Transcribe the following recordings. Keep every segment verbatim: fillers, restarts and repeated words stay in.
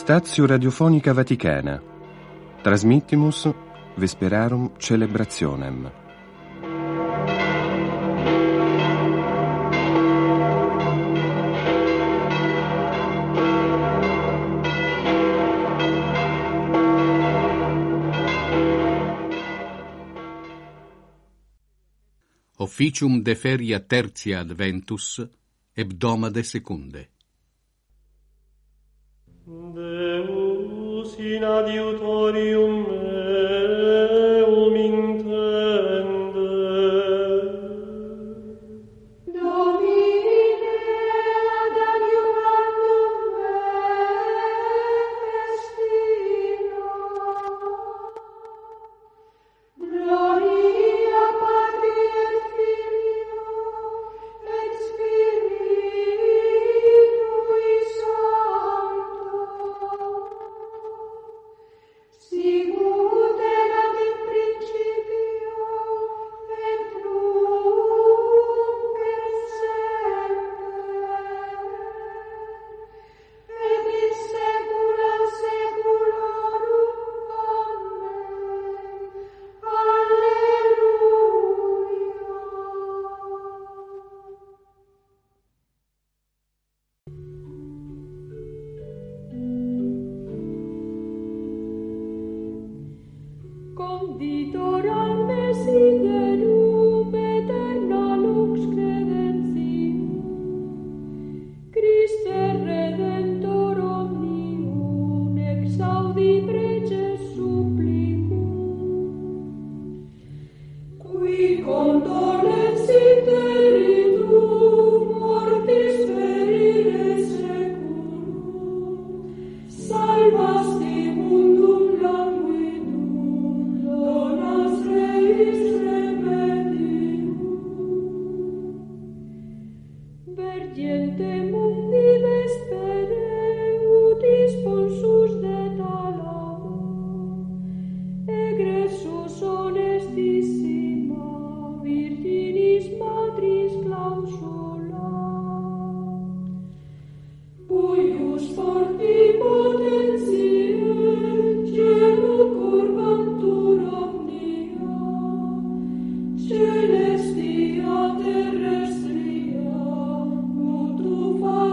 Stazio Radiofonica Vaticana. Transmittimus Vesperarum Celebrationem. Officium de feria tertia adventus, hebdomade secunde. Deus in adiutorium meum intende. Domine ad adiuvandum me destina. Gloria Patri et Filio et Spiritui Sancto. Sicut erat in principio et nunc et semper et in saecula saeculorum. Amen. Alleluia. Conditorem desiderum aeterna lux credentium, Christe Redentor omnium exaudi preces supplicum, qui condolens interitum mortis ferire seculum, salvasti mundum languidum, donas Reis remedium. Vergente mundi vespere utis pulsus de talamo, egressus honestissima virginis matris clausula. Huius forti potentiae cielo curvantur omnia, celestia terrestria mutu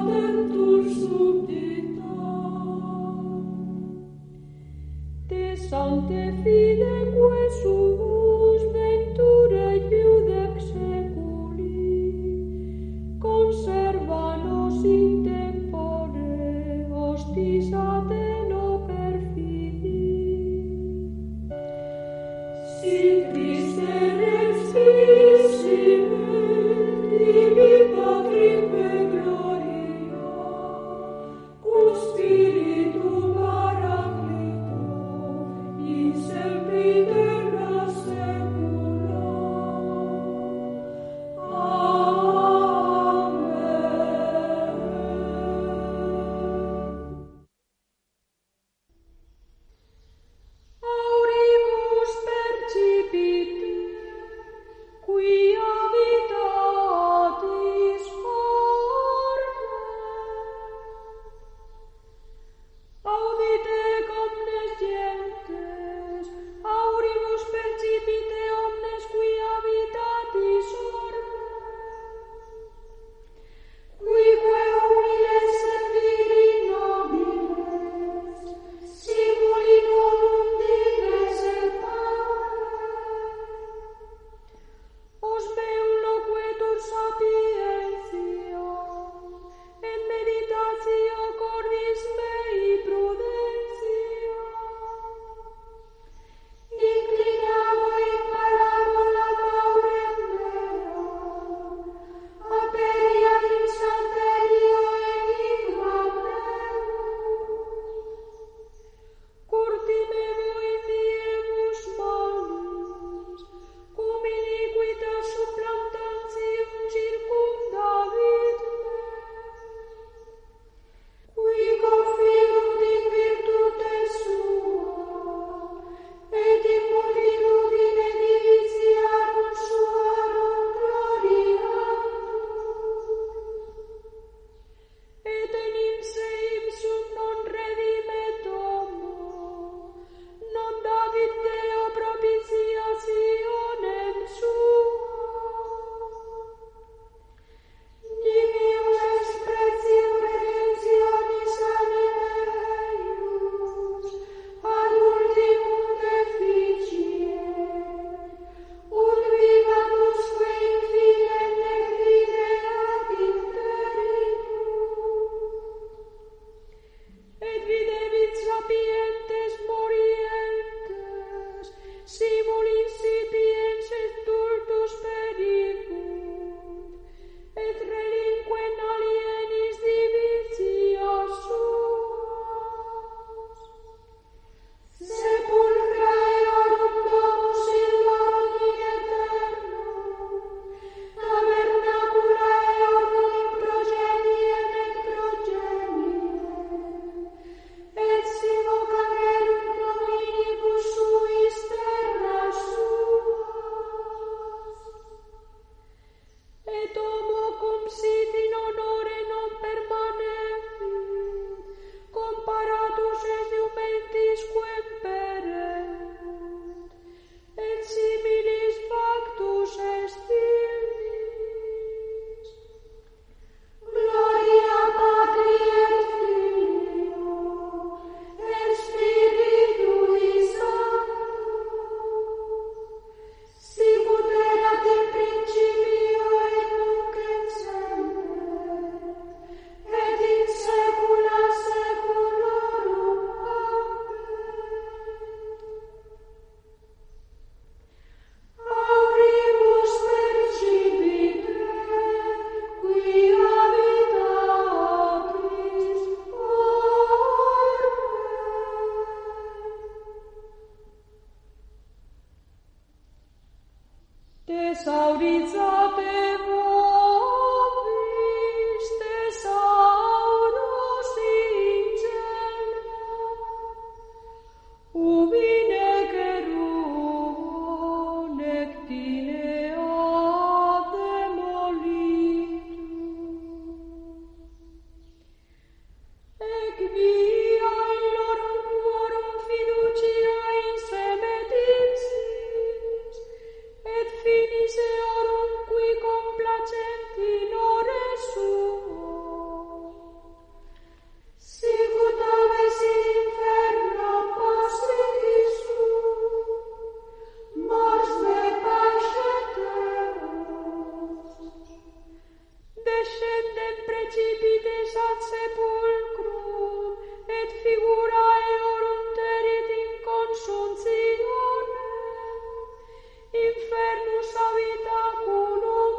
descendem precipites ad sepulcrum, et figura eorum terit in consuncione, infernus habitaculum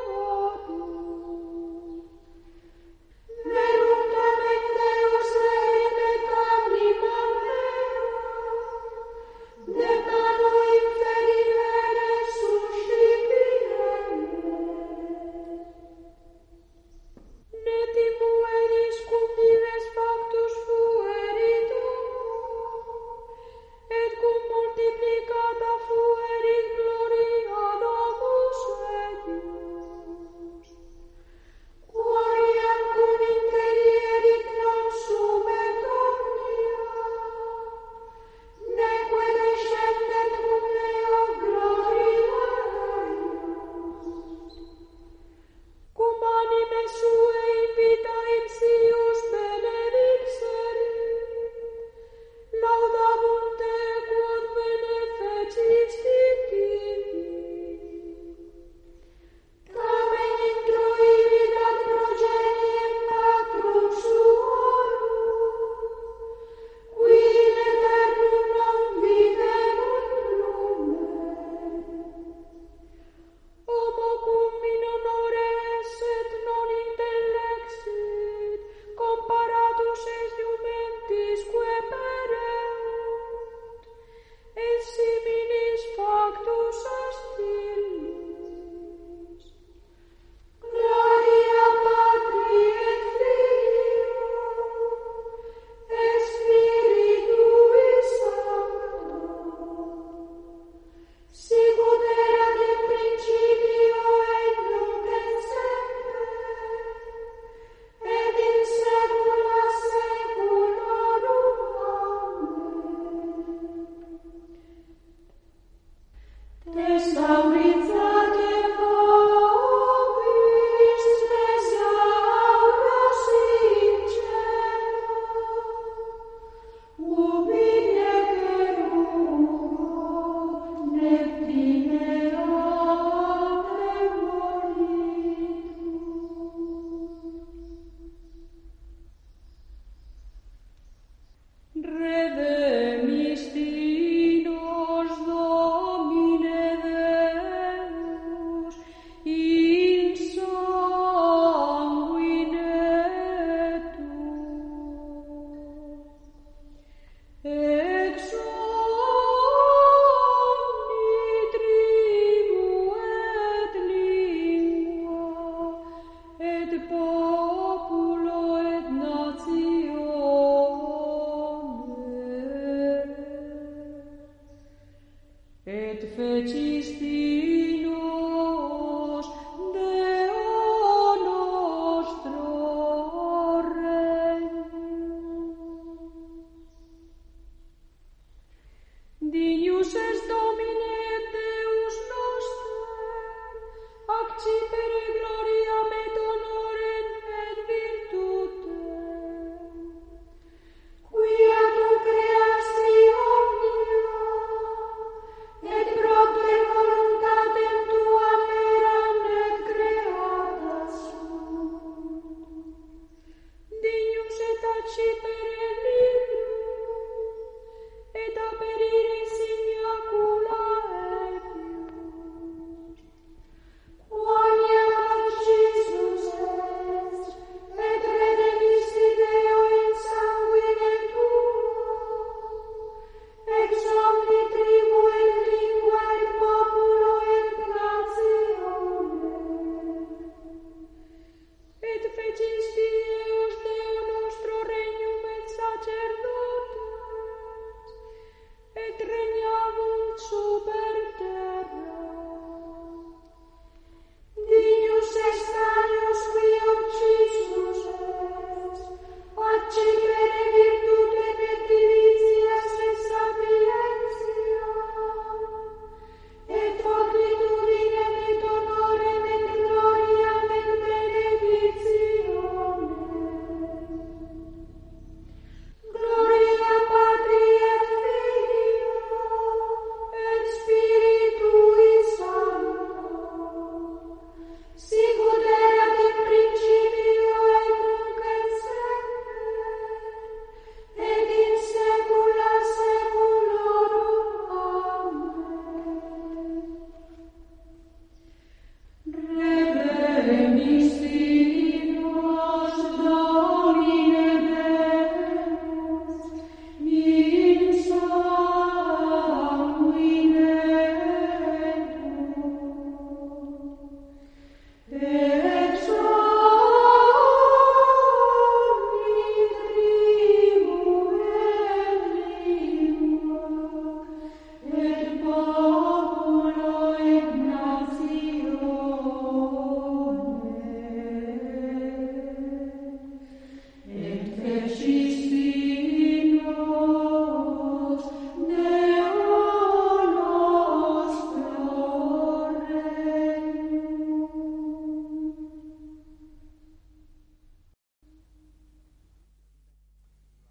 eorum. Verum tamen Deus redimit animam meam, de mano inferire resuscipire. Ne timueris cum vives factus fuerit et cum multiplicata fuerit gloria Domus Eius.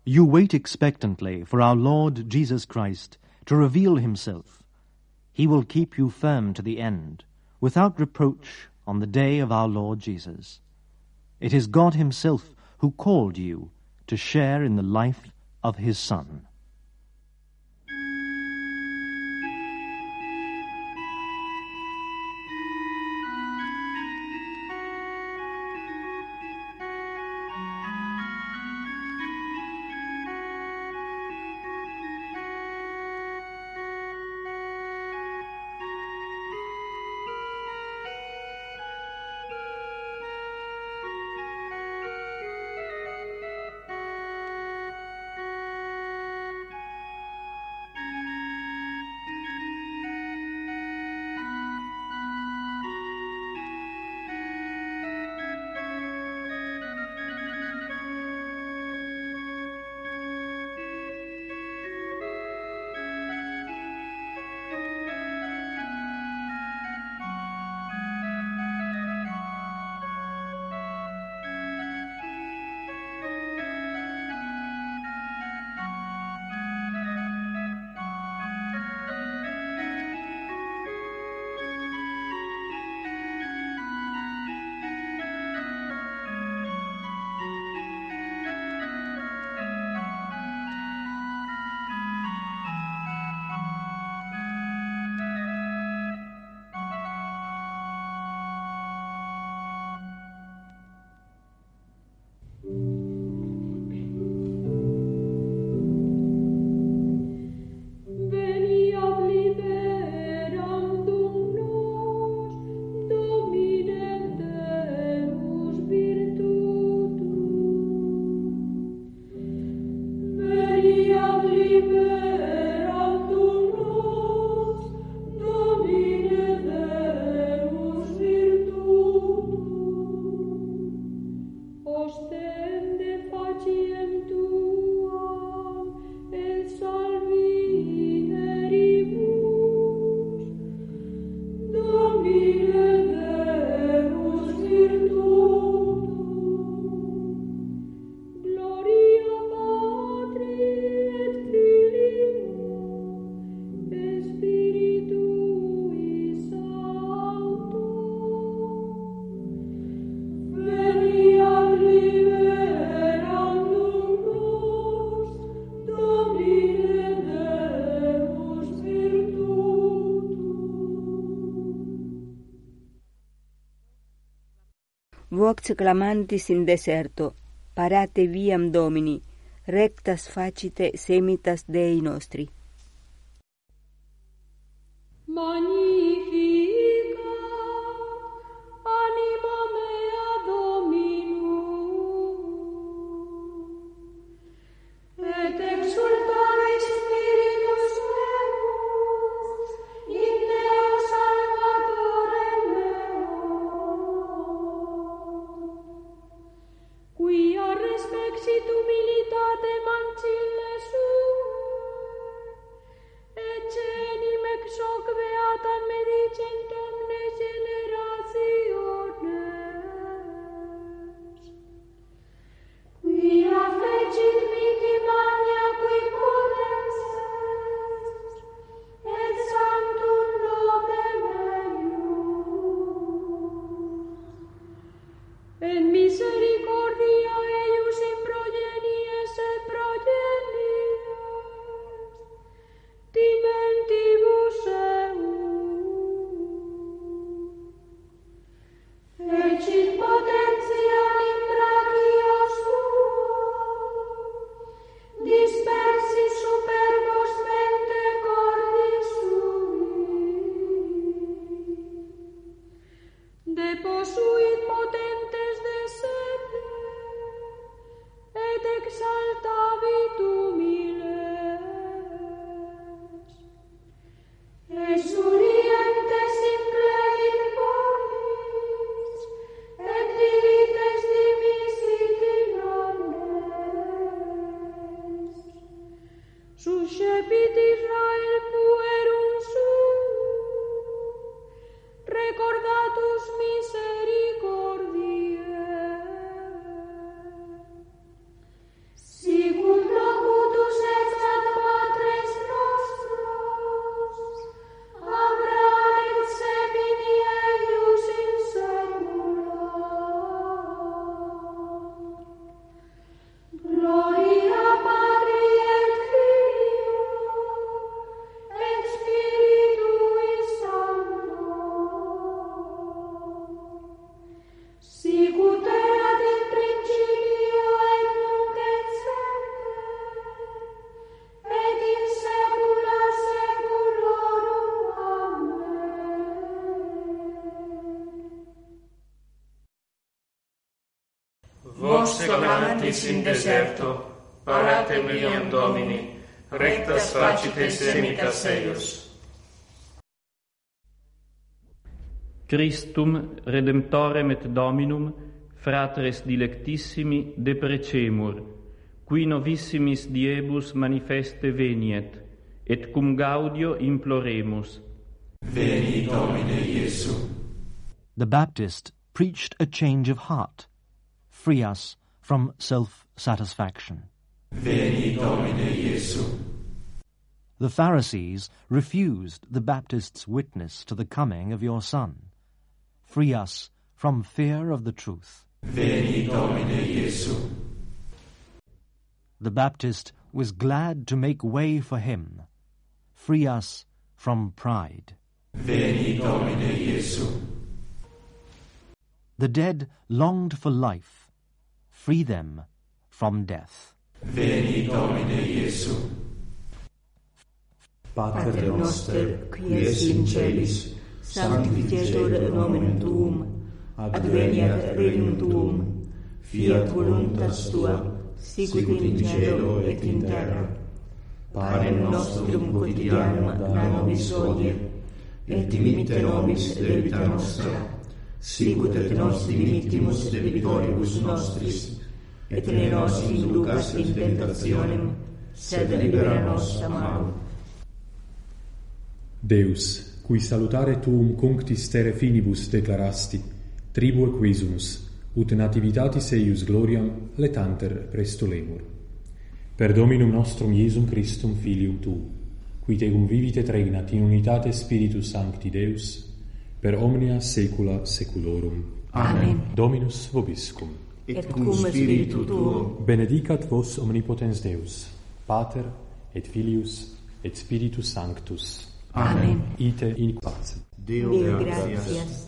You wait expectantly for our Lord Jesus Christ to reveal himself. He will keep you firm to the end, without reproach on the day of our Lord Jesus. It is God himself who called you to share in the life of his Son. Vox clamantis in deserto, parate viam Domini, rectas facite semitas Dei nostri. Magnifica anima mea Dominum, et exultare spiritus meus in Deo Salvatore meo, quia respexit humilitate mancille sue, et cenim ex hoc beatam medicent omne generationes, quia fecit mihi magna qui potens est, et sanctum nomen eius, et misericordia eius in progenies et progenies, dimentibus eius, ecit potentiam in brachio suo, dispersis superbos mente cordis sui, deposuit potentes de sede, et Vox clamantis in deserto, parate viam Domini, rectas facites semitas eius. Christum Redemptorem et Dominum, fratres dilectissimi, deprecemur, qui novissimis diebus manifeste veniet, et cum gaudio imploremus. Veni, Domine Iesu. The Baptist preached a change of heart. Free us from self-satisfaction. Veni, Domine Iesu. The Pharisees refused the Baptist's witness to the coming of your Son. Free us from fear of the truth. Veni, Domine Iesu. The Baptist was glad to make way for him. Free us from pride. Veni, Domine Iesu. The dead longed for life. Free them from death. Veni, Domine Iesu. Pater noster, qui es in celis, sanctificetur nomen tuum, adveniat regnum tuum, fiat voluntas tua, sicut in cielo et in terra. Panem nostrum quotidianum da nobis hodie, et dimitte nobis debita nostra, sicut et nos dimittimus debitoribus nostris, et ne nos inducas in tentationem, sed libera nos a malo. Deus, cui salutare tuum cunctis terre finibus declarasti, tribue quisumus, ut nativitatis eius gloriam letanter presto lemur. Per Dominum nostrum Iesum Christum Filium tuum, qui tecum vivit et regnat in unitate Spiritus Sancti Deus, per omnia saecula saeculorum. Amen. Dominus vobiscum. Et cum spiritu tuo. Benedicat vos omnipotens Deus, Pater et Filius et Spiritus Sanctus. Amen. Ite in pace. Deo, Deo gratias. gratias.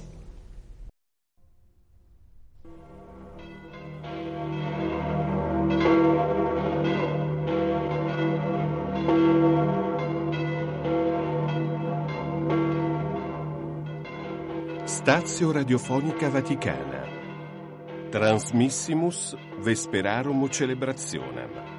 Stazio Radiofonica Vaticana. Transmissimus Vesperarum Celebrationem.